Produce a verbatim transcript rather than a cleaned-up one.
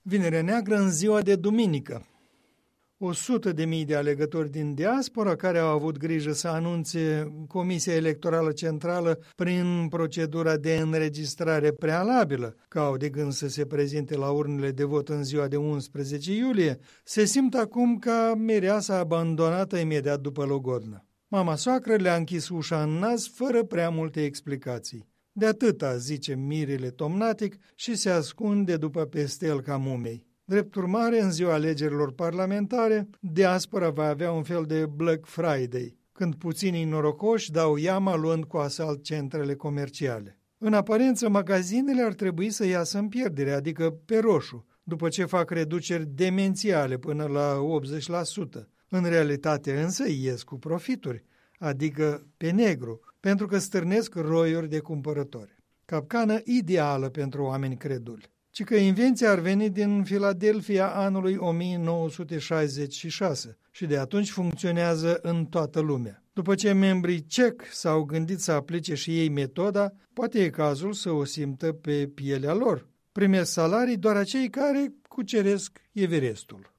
Vinerea Neagră în ziua de duminică. O sută de mii de alegători din diaspora care au avut grijă să anunțe Comisia Electorală Centrală prin procedura de înregistrare prealabilă că au de gând să se prezinte la urnele de vot în ziua de unsprezece iulie, se simt acum ca mireasa abandonată imediat după logodnă. Mama soacră le-a închis ușa în nas fără prea multe explicații. De atâta, zice mirile tomnatic și se ascunde după pestelca mumei. Drept urmare, în ziua alegerilor parlamentare, diaspora va avea un fel de Black Friday, când puținii norocoși dau iama luând cu asalt centrele comerciale. În aparență, magazinele ar trebui să iasă în pierdere, adică pe roșu, după ce fac reduceri demențiale până la optzeci la sută. În realitate însă ies cu profituri, adică pe negru, pentru că stârnesc roiuri de cumpărători. Capcană ideală pentru oameni creduli. Ci că invenția ar veni din Filadelfia anului o mie nouă sute șaizeci și șase și de atunci funcționează în toată lumea. După ce membrii C E C s-au gândit să aplice și ei metoda, poate e cazul să o simtă pe pielea lor. Primesc salarii doar acei care cuceresc Everestul.